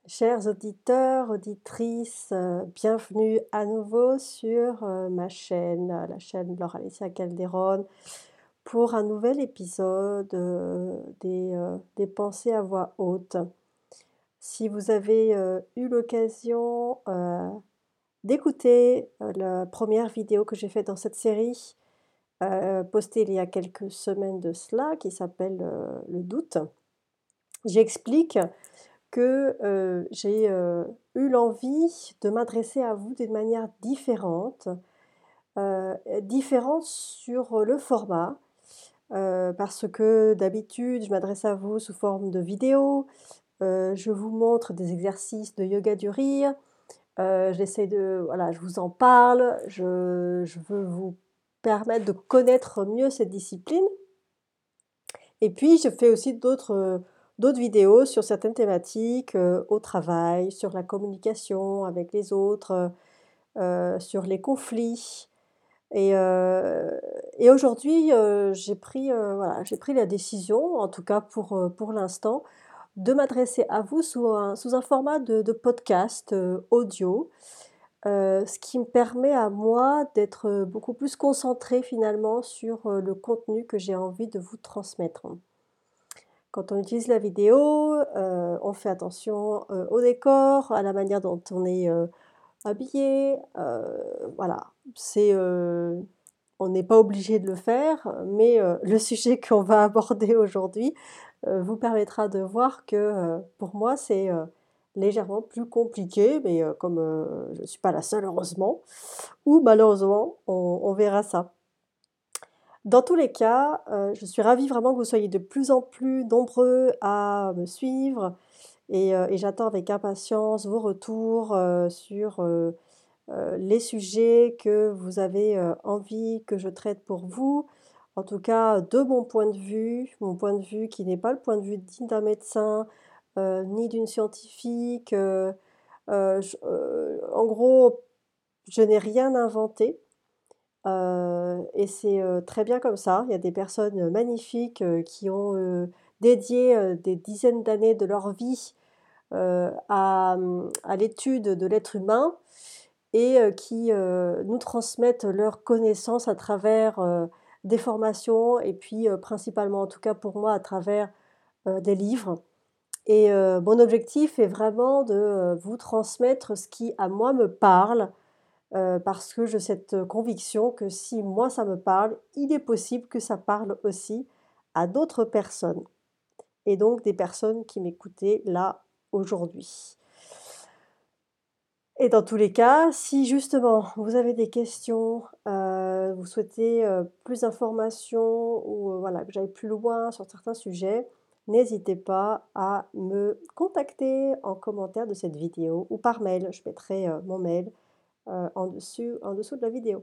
Chers auditeurs, auditrices, bienvenue à nouveau sur ma chaîne, la chaîne Laura Alicia Calderon, pour un nouvel épisode des pensées à voix haute. Si vous avez eu l'occasion d'écouter la première vidéo que j'ai faite dans cette série, postée il y a quelques semaines de cela, qui s'appelle Le doute, j'explique que j'ai eu l'envie de m'adresser à vous d'une manière différente, différente sur le format, parce que d'habitude je m'adresse à vous sous forme de vidéo, je vous montre des exercices de yoga du rire, j'essaie de voilà, je vous en parle, je veux vous permettre de connaître mieux cette discipline et puis je fais aussi d'autres vidéos sur certaines thématiques, au travail, sur la communication avec les autres, sur les conflits et aujourd'hui, j'ai pris la décision, en tout cas pour l'instant, de m'adresser à vous sous un format de podcast, audio, ce qui me permet à moi d'être, beaucoup plus concentrée finalement sur, le contenu que j'ai envie de vous transmettre. Quand on utilise la vidéo, on fait attention, au décor, à la manière dont on est, habillé, voilà. On n'est pas obligé de le faire, mais le sujet qu'on va aborder aujourd'hui, vous permettra de voir que, pour moi, c'est, légèrement plus compliqué, mais comme, je ne suis pas la seule heureusement ou malheureusement, on verra ça. Dans tous les cas, je suis ravie vraiment que vous soyez de plus en plus nombreux à me suivre et j'attends avec impatience vos retours, sur, les sujets que vous avez, envie que je traite pour vous. En tout cas, de mon point de vue qui n'est pas le point de vue ni d'un médecin, ni d'une scientifique, en gros, je n'ai rien inventé. Et c'est, très bien comme ça. Il y a des personnes magnifiques, qui ont, dédié, des dizaines d'années de leur vie, à l'étude de l'être humain et qui, nous transmettent leurs connaissances à travers, des formations et puis, principalement, en tout cas pour moi, à travers, des livres et mon objectif est vraiment de, vous transmettre ce qui, à moi, me parle. Parce que j'ai cette, conviction que si moi ça me parle, il est possible que ça parle aussi à d'autres personnes et donc des personnes qui m'écoutaient là, aujourd'hui. Et dans tous les cas, si justement vous avez des questions, vous souhaitez, plus d'informations ou, voilà, que j'aille plus loin sur certains sujets, n'hésitez pas à me contacter en commentaire de cette vidéo ou par mail. Je mettrai, mon mail, en dessous de la vidéo.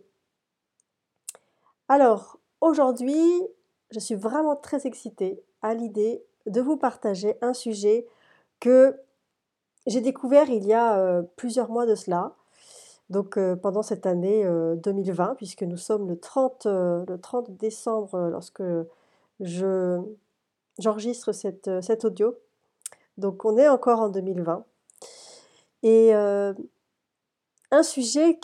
Alors, aujourd'hui, je suis vraiment très excitée à l'idée de vous partager un sujet que j'ai découvert il y a, plusieurs mois de cela, donc pendant cette année, 2020 puisque nous sommes le 30 décembre, lorsque je j'enregistre cet audio, donc on est encore en 2020 et un sujet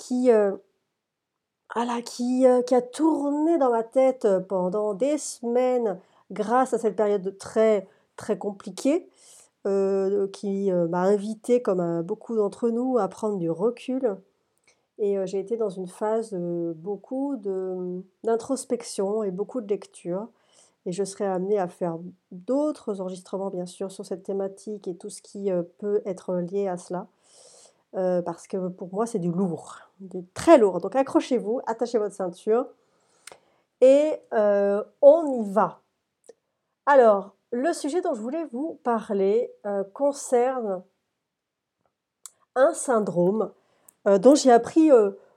qui a tourné dans ma tête, pendant des semaines grâce à cette période très, très compliquée, qui, m'a invitée comme, beaucoup d'entre nous à prendre du recul et j'ai été dans une phase, beaucoup d'introspection et beaucoup de lecture et je serai amenée à faire d'autres enregistrements bien sûr sur cette thématique et tout ce qui, peut être lié à cela. Parce que pour moi, c'est du lourd, du très lourd. Donc accrochez-vous, attachez votre ceinture et on y va. Alors, le sujet dont je voulais vous parler, concerne un syndrome, dont j'ai appris,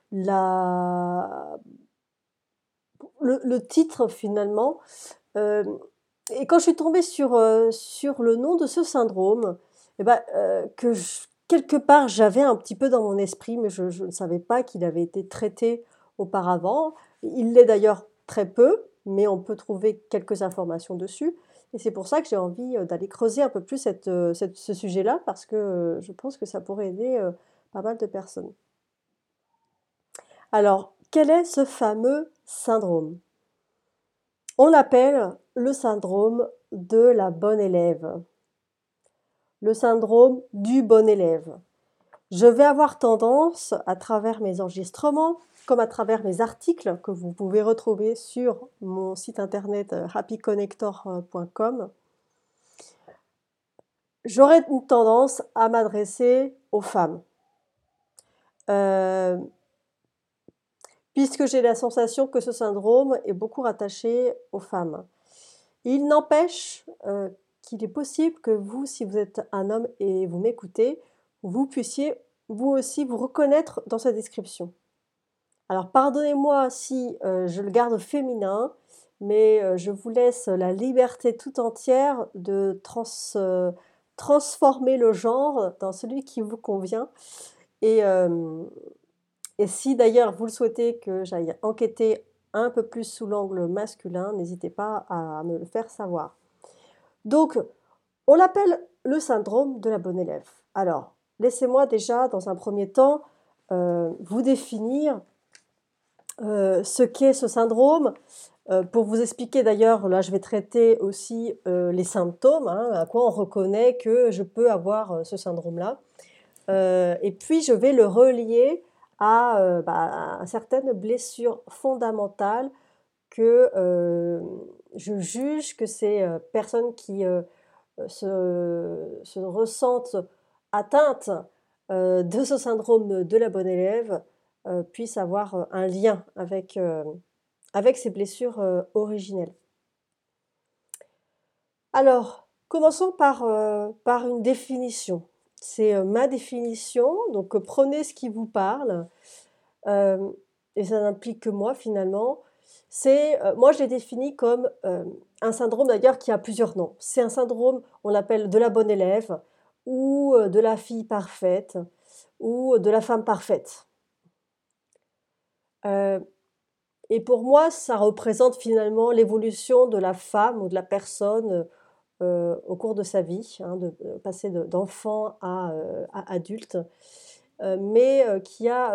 la le titre finalement, hem et quand je suis tombée sur le nom de ce syndrome et bah, que j quelque part j'avais un petit peu dans mon esprit, mais je ne savais pas qu'il avait été traité auparavant. Il l'est d'ailleurs très peu, mais on peut trouver quelques informations dessus. Et c'est pour ça que j'ai envie, d'aller creuser un peu plus ce sujet-là parce que, je pense que ça pourrait aider, pas mal de personnes. Alors, quel est ce fameux syndrome? On l'appelle le syndrome de la bonne élève, le syndrome du bon élève. Je vais avoir tendance, à travers mes enregistrements, comme à travers mes articles que vous pouvez retrouver sur mon site internet happyconnector.com, j'aurais une tendance à m'adresser aux femmes. Euh, Puisque j'ai la sensation que ce syndrome est beaucoup rattaché aux femmes. Il n'empêche qu'il est possible que vous, si vous êtes un homme et vous m'écoutez, vous puissiez vous aussi vous reconnaître dans cette description. Alors pardonnez-moi si je le garde féminin, mais je vous laisse la liberté tout entière de transformer le genre dans celui qui vous convient. Et, euh, et si d'ailleurs vous le souhaitez que j'aille enquêter un peu plus sous l'angle masculin, n'hésitez pas à me le faire savoir. Donc, on l'appelle le syndrome de la bonne élève. Alors, laissez-moi déjà, dans un premier temps, vous définir ce qu'est ce syndrome. Pour vous expliquer d'ailleurs, là je vais traiter aussi les symptômes, hein, à quoi on reconnaît que je peux avoir ce syndrome-là. Et puis je vais le relier à certaines blessures fondamentales que je juge que ces personnes qui se ressentent atteintes de ce syndrome de la bonne élève puissent avoir un lien avec ces blessures originelles. Alors, commençons par une définition. C'est ma définition, donc prenez ce qui vous parle, et ça n'implique que moi finalement. Moi je l'ai défini comme un syndrome d'ailleurs qui a plusieurs noms. C'est un syndrome, on l'appelle de la bonne élève, ou de la fille parfaite, ou de la femme parfaite. Et pour moi, ça représente finalement l'évolution de la femme ou de la personne au cours de sa vie, hein, de passer d'enfant à adulte, mais qui a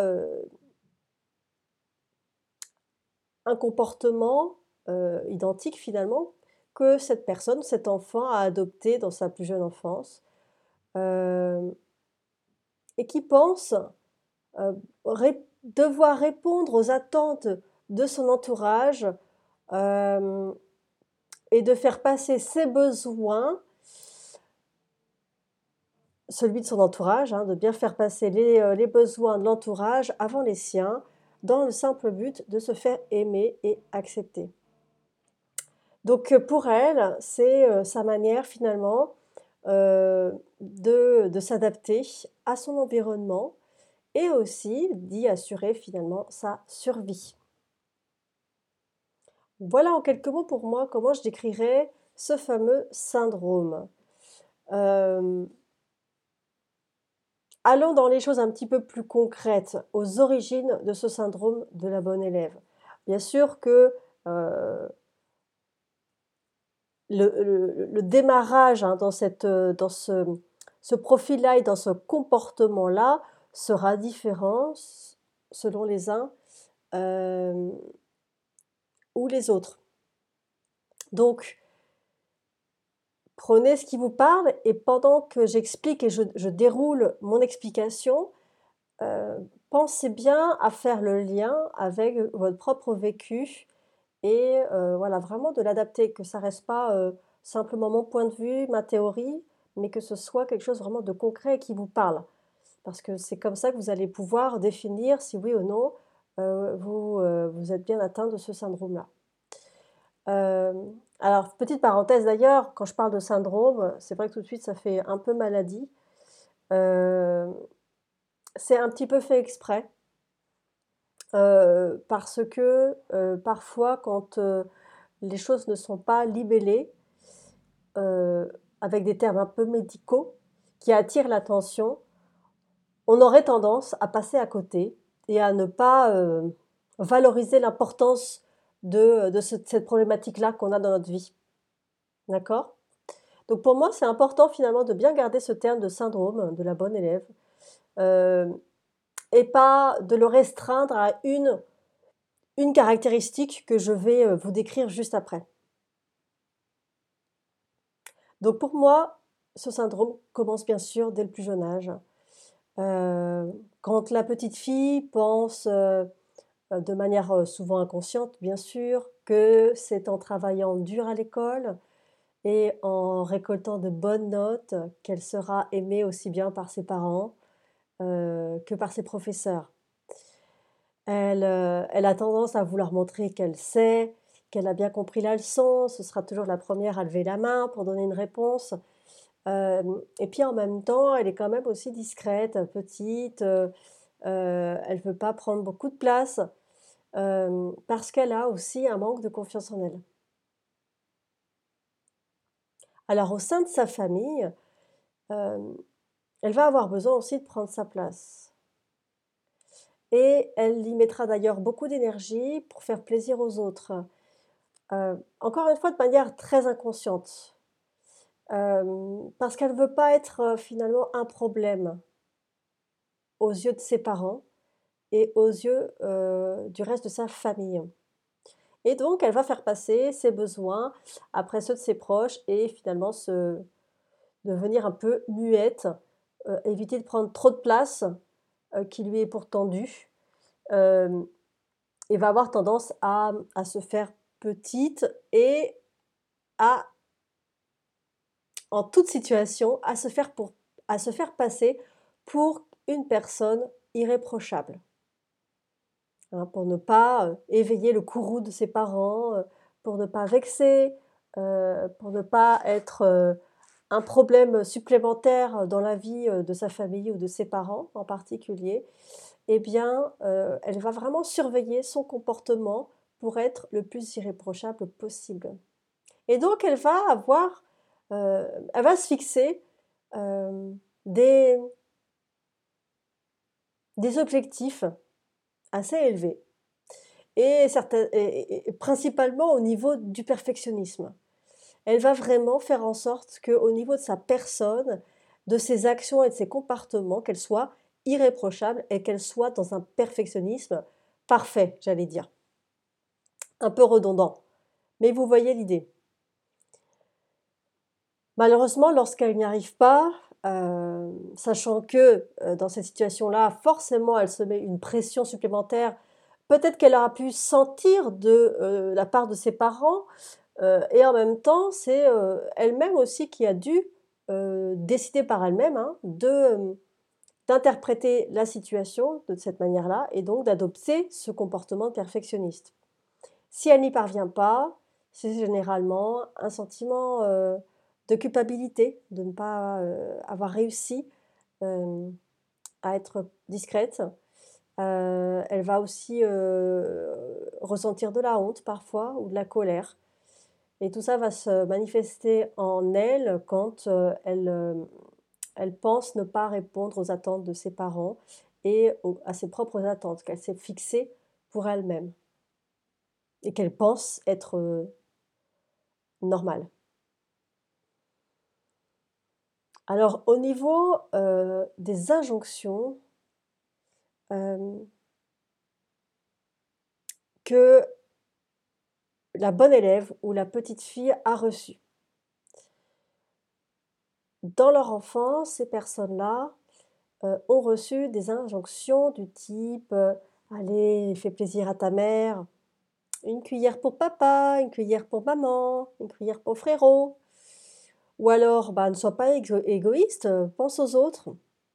un comportement identique finalement que cette personne, cet enfant a adopté dans sa plus jeune enfance, euh, et qui pense euh, devoir répondre aux attentes de son entourage euh, et de faire passer ses besoins, celui de son entourage, hein, de bien faire passer les besoins de l'entourage avant les siens, dans le simple but de se faire aimer et accepter. Donc pour elle, c'est sa manière finalement de s'adapter à son environnement et aussi d'y assurer finalement sa survie. Voilà en quelques mots pour moi comment je décrirais ce fameux syndrome. Allons dans les choses un petit peu plus concrètes, aux origines de ce syndrome de la bonne élève. Bien sûr que le démarrage hein, dans ce profil-là et dans ce comportement-là sera différent selon les uns euh, ou les autres. Donc, prenez ce qui vous parle et pendant que j'explique et je déroule mon explication, pensez bien à faire le lien avec votre propre vécu et voilà, vraiment de l'adapter, que ça ne reste pas simplement mon point de vue, ma théorie, mais que ce soit quelque chose vraiment de concret et qui vous parle. Parce que c'est comme ça que vous allez pouvoir définir si oui ou non vous êtes bien atteint de ce syndrome-là. Alors, petite parenthèse d'ailleurs, quand je parle de syndrome, c'est vrai que tout de suite ça fait un peu maladie. C'est un petit peu fait exprès. Parce que parfois, quand les choses ne sont pas libellées, avec des termes un peu médicaux qui attirent l'attention, on aurait tendance à passer à côté et à ne pas valoriser l'importance de cette problématique-là qu'on a dans notre vie. D'accord? Donc pour moi, c'est important finalement de bien garder ce terme de syndrome de la bonne élève, hem et pas de le restreindre à une caractéristique que je vais, vous décrire juste après. Donc pour moi, ce syndrome commence bien sûr dès le plus jeune âge. Quand la petite fille pense, de manière, souvent inconsciente bien sûr, que c'est en travaillant dur à l'école et en récoltant de bonnes notes qu'elle sera aimée aussi bien par ses parents, que par ses professeurs. Elle a tendance à vouloir montrer qu'elle sait, qu'elle a bien compris la leçon. Ce sera toujours la première à lever la main pour donner une réponse. Et puis en même temps, elle est quand même aussi discrète, petite, elle veut pas prendre beaucoup de place, parce qu'elle a aussi un manque de confiance en elle. Alors au sein de sa famille, hem, elle va avoir besoin aussi de prendre sa place et elle y mettra d'ailleurs beaucoup d'énergie pour faire plaisir aux autres. Encore une fois, de manière très inconsciente, parce qu'elle ne veut pas être, finalement un problème aux yeux de ses parents et aux yeux, du reste de sa famille. Et donc elle va faire passer ses besoins après ceux de ses proches et finalement se devenir un peu muette, éviter de prendre trop de place, qui lui est pourtant due, hem et va avoir tendance à se faire petite et à en toute situation, à se faire passer pour une personne irréprochable, hein, pour ne pas, éveiller le courroux de ses parents, pour ne pas vexer, pour ne pas être, un problème supplémentaire dans la vie, de sa famille ou de ses parents en particulier. Eh bien, elle va vraiment surveiller son comportement pour être le plus irréprochable possible. Et donc elle va se fixer, hem, des des objectifs assez élevés et principalement au niveau du perfectionnisme. Elle va vraiment faire en sorte qu'au niveau de sa personne, de ses actions et de ses comportements, qu'elle soit irréprochable et qu'elle soit dans un perfectionnisme parfait, j'allais dire. Un peu redondant, mais vous voyez l'idée. Malheureusement, lorsqu'elle n'y arrive pas, sachant que, dans cette situation-là, forcément, elle se met une pression supplémentaire. Peut-être qu'elle aura pu sentir de, la part de ses parents, et en même temps, c'est, elle-même aussi qui a dû, décider par elle-même, hein, d'interpréter la situation de cette manière-là et donc d'adopter ce comportement perfectionniste. Si elle n'y parvient pas, c'est généralement un sentiment, de culpabilité de ne pas, avoir réussi, hem, à être discrète. Elle va aussi, ressentir de la honte parfois ou de la colère et tout ça va se manifester en elle quand, elle pense ne pas répondre aux attentes de ses parents et à ses propres attentes qu'elle s'est fixées pour elle-même et qu'elle pense être, normales. Alors au niveau, des injonctions, hem, que la bonne élève ou la petite fille a reçues. Dans leur enfance, ces personnes-là, ont reçu des injonctions du type, «Allez, fais plaisir à ta mère, une cuillère pour papa, une cuillère pour maman, une cuillère pour frérot» ou alors, bah, «Ne sois pas égoïste, pense aux autres»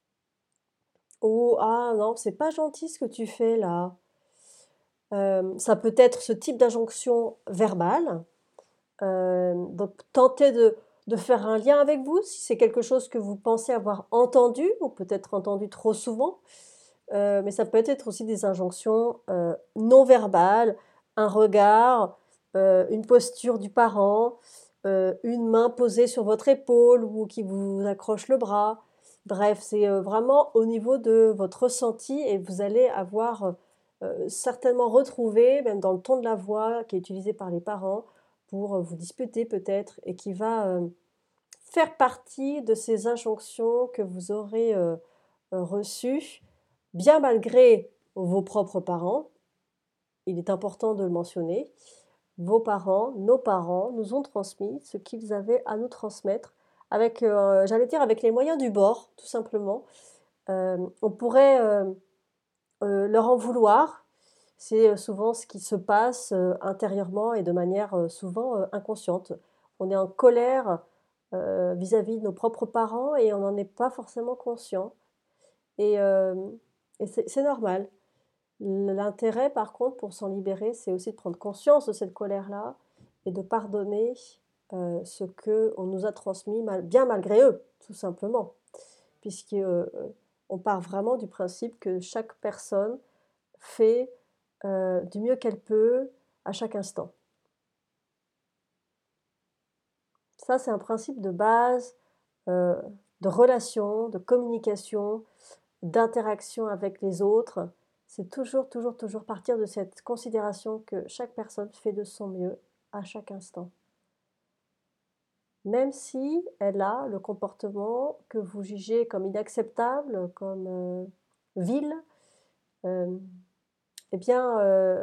ou «Ah non, c'est pas gentil ce que tu fais là». Ça peut être ce type d'injonction verbale, donc tenter de faire un lien avec vous, si c'est quelque chose que vous pensez avoir entendu ou peut-être entendu trop souvent, mais ça peut être aussi des injonctions, non verbales, un regard, une posture du parent, une main posée sur votre épaule ou qui vous accroche le bras. Bref, c'est, vraiment au niveau de votre ressenti et vous allez avoir, certainement retrouvé, même dans le ton de la voix qui est utilisé par les parents, pour vous disputer peut-être et qui va faire partie de ces injonctions que vous aurez reçues, bien malgré vos propres parents. Il est important de le mentionner. Vos parents, nos parents nous ont transmis ce qu'ils avaient à nous transmettre avec, j'allais dire, avec les moyens du bord, tout simplement. On pourrait leur en vouloir. C'est souvent ce qui se passe intérieurement et de manière souvent inconsciente. On est en colère vis-à-vis de nos propres parents et on n'en est pas forcément conscient. Et, euh, et c'est normal. L'intérêt, par contre, pour s'en libérer, c'est aussi de prendre conscience de cette colère-là et de pardonner ce qu'on nous a transmis bien malgré eux, tout simplement. Puisque on part vraiment du principe que chaque personne fait du mieux qu'elle peut à chaque instant. Ça, c'est un principe de base euh, de relation, de communication, d'interaction avec les autres. C'est toujours, toujours, toujours partir de cette considération que chaque personne fait de son mieux à chaque instant. Même si elle a le comportement que vous jugez comme inacceptable, comme vil, euh, eh bien,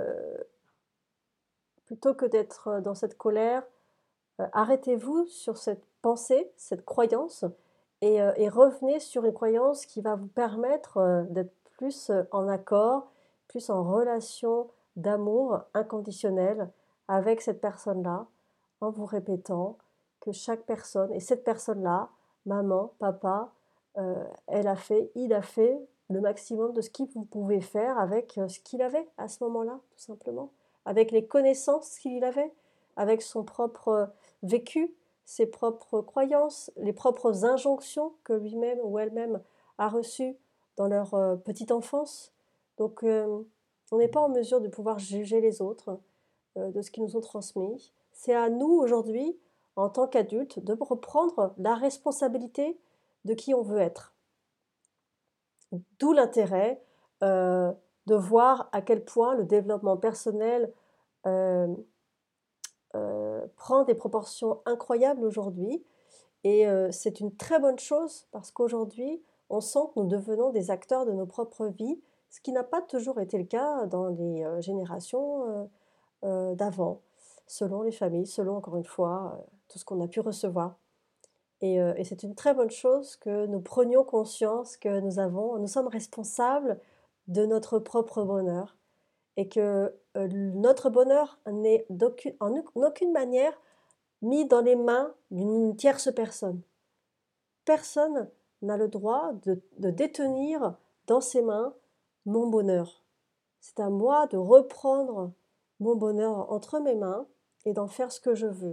plutôt que d'être dans cette colère, arrêtez-vous sur cette pensée, cette croyance, et revenez sur une croyance qui va vous permettre d'être plus en accord, plus en relation d'amour inconditionnel avec cette personne-là, en vous répétant que chaque personne, et cette personne-là, maman, papa, elle a fait, il a fait le maximum de ce qu'il pouvait faire avec ce qu'il avait à ce moment-là, tout simplement, avec les connaissances qu'il avait, avec son propre vécu, ses propres croyances, les propres injonctions que lui-même ou elle-même a reçues dans leur petite enfance. Donc, on n'est pas en mesure de pouvoir juger les autres de ce qu'ils nous ont transmis. C'est à nous aujourd'hui, en tant qu'adultes, de reprendre la responsabilité de qui on veut être. D'où l'intérêt euh, de voir à quel point le développement personnel euh, prend des proportions incroyables aujourd'hui. Et c'est une très bonne chose parce qu'aujourd'hui, on sent que nous devenons des acteurs de nos propres vies, ce qui n'a pas toujours été le cas dans les générations d'avant, selon les familles, selon encore une fois tout ce qu'on a pu recevoir. Et c'est une très bonne chose que nous prenions conscience que nous sommes responsables de notre propre bonheur et que notre bonheur n'est en aucune manière mis dans les mains d'une tierce personne. Personne n'a le droit de détenir dans ses mains mon bonheur. C'est à moi de reprendre mon bonheur entre mes mains et d'en faire ce que je veux.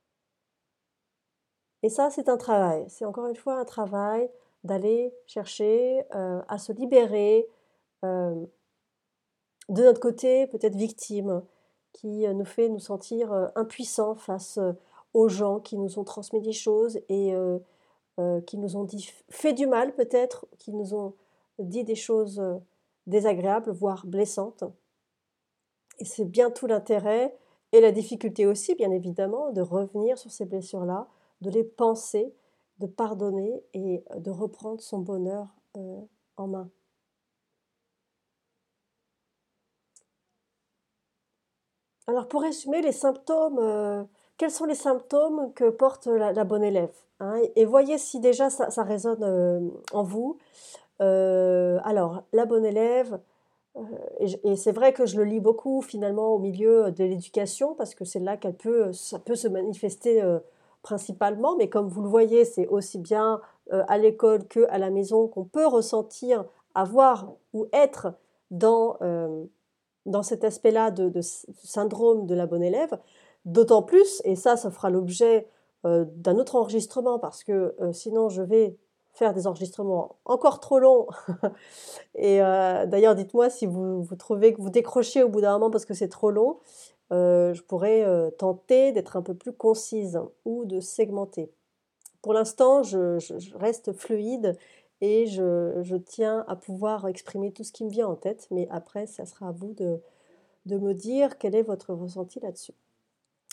Et ça, c'est un travail. C'est encore une fois un travail d'aller chercher à se libérer euh, de notre côté peut-être victime qui nous fait nous sentir impuissants face aux gens qui nous ont transmis des choses et qui nous ont fait du mal peut-être, qui nous ont dit des choses désagréables, voire blessantes. Et c'est bien tout l'intérêt et la difficulté aussi, bien évidemment, de revenir sur ces blessures-là, de les penser, de pardonner et de reprendre son bonheur en main. Alors pour résumer, les symptômes, quels sont les symptômes que porte la bonne élève, hein, et voyez si déjà ça résonne en vous. Alors, la bonne élève, et c'est vrai que je le lis beaucoup finalement au milieu de l'éducation, parce que c'est là ça peut se manifester principalement, mais comme vous le voyez, c'est aussi bien à l'école qu'à la maison qu'on peut ressentir, avoir ou être dans, euh, dans cet aspect-là de syndrome de la bonne élève, d'autant plus, et ça fera l'objet d'un autre enregistrement, parce que sinon je vais faire des enregistrements encore trop longs. Et d'ailleurs, dites-moi si vous trouvez que vous décrochez au bout d'un moment parce que c'est trop long. Je pourrais tenter d'être un peu plus concise ou de segmenter. Pour l'instant, je reste fluide et je tiens à pouvoir exprimer tout ce qui me vient en tête, mais après, ça sera à vous de me dire quel est votre ressenti là-dessus.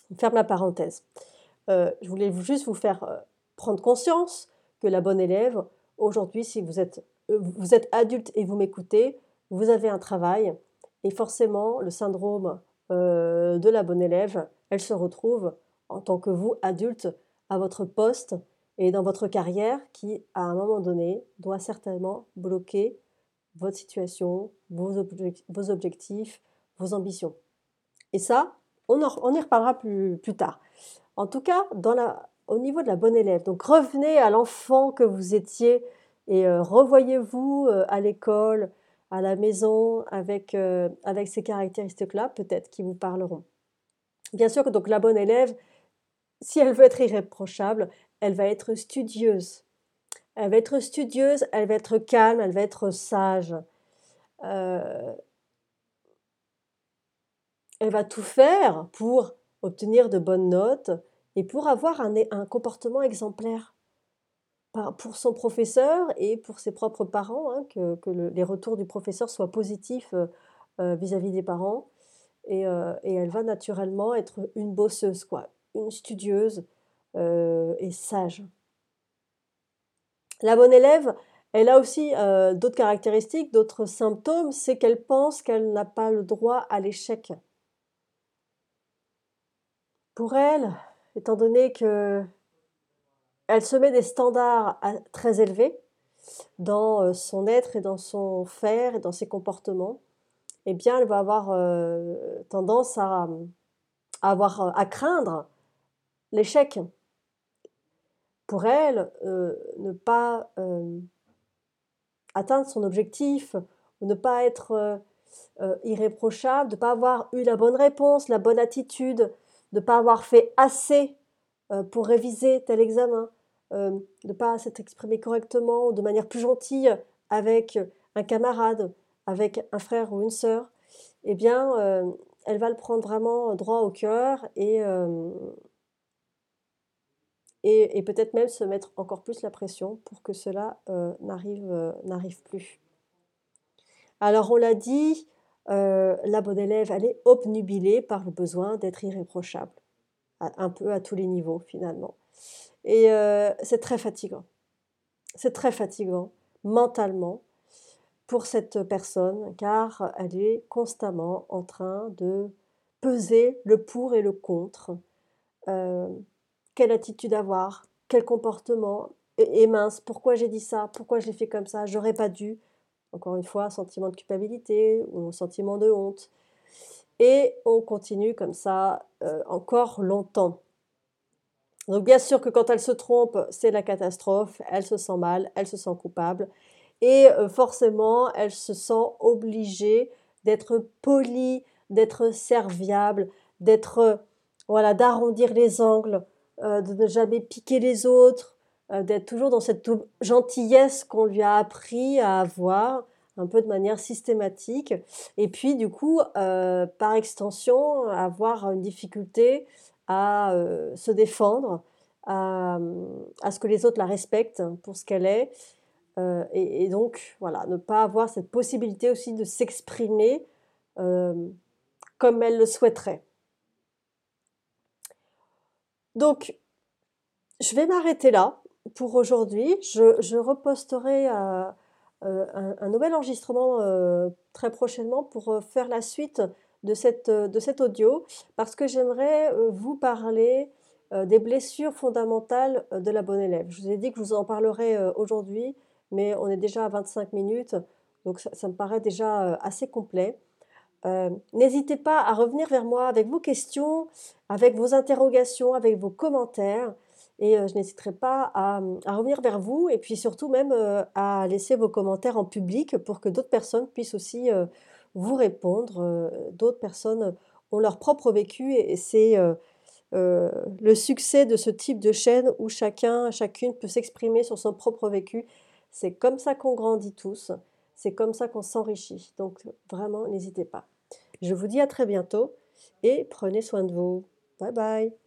On ferme la parenthèse. Je voulais juste vous faire, prendre conscience que la bonne élève, aujourd'hui, si vous êtes adulte et vous m'écoutez, vous avez un travail et forcément le syndrome, de la bonne élève, elle se retrouve en tant que vous, adulte, à votre poste et dans votre carrière qui, à un moment donné, doit certainement bloquer votre situation, vos objectifs, vos ambitions. Et ça, on y reparlera plus tard. En tout cas, au niveau de la bonne élève, donc revenez à l'enfant que vous étiez et revoyez-vous à l'école, à la maison, avec ces caractéristiques-là, peut-être qui vous parleront. Bien sûr que donc la bonne élève, si elle veut être irréprochable, elle va être studieuse. Elle va être studieuse, elle va être calme, elle va être sage. Euh, Elle va tout faire pour obtenir de bonnes notes et pour avoir un comportement exemplaire pour son professeur et pour ses propres parents, hein, que les retours du professeur soient positifs vis-à-vis des parents. Et elle va naturellement être une bosseuse, quoi, une studieuse et sage. La bonne élève, elle a aussi d'autres caractéristiques, d'autres symptômes, c'est qu'elle pense qu'elle n'a pas le droit à l'échec. Pour elle, étant donné qu'elle se met des standards très élevés dans son être et dans son faire et dans ses comportements, eh bien, elle va avoir tendance à craindre l'échec. Pour elle, ne pas atteindre son objectif, ou ne pas être irréprochable, de ne pas avoir eu la bonne réponse, la bonne attitude, de ne pas avoir fait assez pour réviser tel examen, de ne pas s'être exprimé correctement ou de manière plus gentille avec un camarade, avec un frère ou une sœur, eh bien, elle va le prendre vraiment droit au cœur et peut-être même se mettre encore plus la pression pour que cela n'arrive plus. Alors on l'a dit, la bonne élève, elle est obnubilée par le besoin d'être irréprochable, un peu à tous les niveaux finalement. Et c'est très fatigant. C'est très fatigant mentalement pour cette personne car elle est constamment en train de peser le pour et le contre. Euh, Quelle attitude avoir? Quel comportement? Et mince, pourquoi j'ai dit ça? Pourquoi je l'ai fait comme ça? J'aurais pas dû. Encore une fois, sentiment de culpabilité ou sentiment de honte. Et on continue comme ça encore longtemps. Donc bien sûr que quand elle se trompe, c'est la catastrophe, elle se sent mal, elle se sent coupable et forcément, elle se sent obligée d'être polie, d'être serviable, voilà, d'arrondir les angles, de ne jamais piquer les autres, d'être toujours dans cette gentillesse qu'on lui a appris à avoir, un peu de manière systématique et puis du coup, par extension, avoir une difficulté à se défendre, à ce que les autres la respectent pour ce qu'elle est. Et donc, voilà, ne pas avoir cette possibilité aussi de s'exprimer euh, comme elle le souhaiterait. Donc, je vais m'arrêter là pour aujourd'hui. Je reposterai un nouvel enregistrement très prochainement pour faire la suite de cet audio parce que j'aimerais vous parler des blessures fondamentales de la bonne élève. Je vous ai dit que je vous en parlerai aujourd'hui, mais on est déjà à 25 minutes, donc ça me paraît déjà assez complet. N'hésitez pas à revenir vers moi avec vos questions, avec vos interrogations, avec vos commentaires. Et je n'hésiterai pas à revenir vers vous et puis surtout même à laisser vos commentaires en public pour que d'autres personnes puissent aussi vous répondre. D'autres personnes ont leur propre vécu et c'est le succès de ce type de chaîne où chacune peut s'exprimer sur son propre vécu. C'est comme ça qu'on grandit tous, c'est comme ça qu'on s'enrichit. Donc vraiment, n'hésitez pas. Je vous dis à très bientôt et prenez soin de vous. Bye bye.